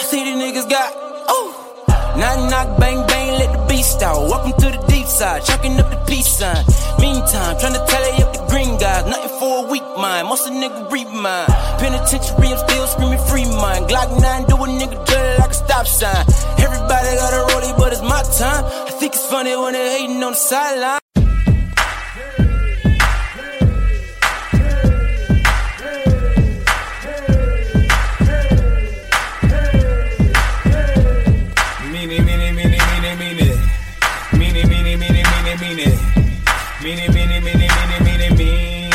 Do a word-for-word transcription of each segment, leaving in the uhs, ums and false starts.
see these niggas got. Ooh. Knock, knock, bang, bang, let the beast out. Welcome to the deep side, chalking up the peace sign. Meantime, tryna tally up the green guys. Nothing for a weak mind, most a nigga read mine. Penitentiary, I'm still screaming free mind. Glock nine, do a nigga dirty like a stop sign. Everybody got a rollie, but it's my time. I think it's funny when they're hating on the sideline. Meanie, meanie, meanie, meanie, meanie, meanie.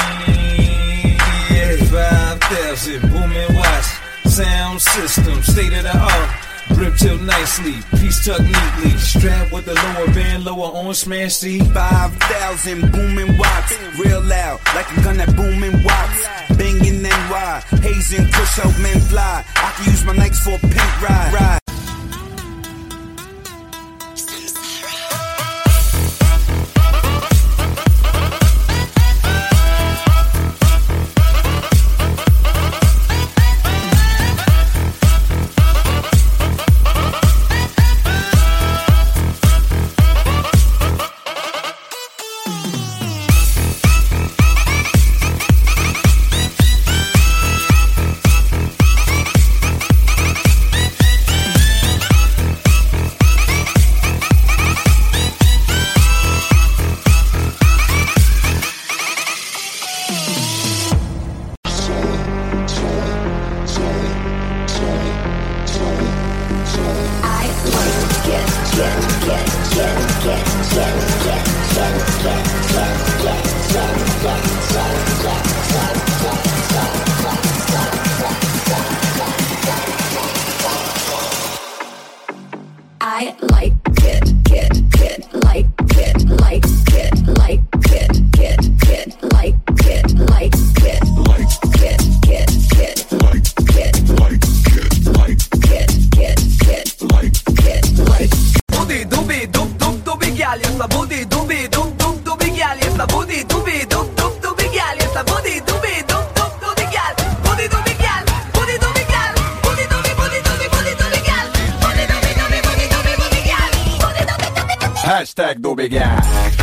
five thousand, booming watch, sound system, state of the art. Grip till nicely, piece tucked neatly. Strapped with the lower band, lower on smash C. five thousand, booming watts, real loud, like a gun that booming watts. Banging N Y, hazing, push out men fly. I can use my Nikes for a pink ride. ride. I like it, get, get, like it, like it, like it, get, get, like it, like it, like it, get, get, like it, like it, like it, get, get, like it, like. Booty doobie doop doop doobie gal, yes la booty doobie doop doop doobie gal, yes la booty doobie doop doop doobie gal, yes la booty doobie doop doop doobie gal, booty doobie gal, booty doobie gal, booty doobie booty doobie booty doobie gal, booty doobie doobie booty doobie booty gal, booty doobie doobie. Hashtag doobie gal.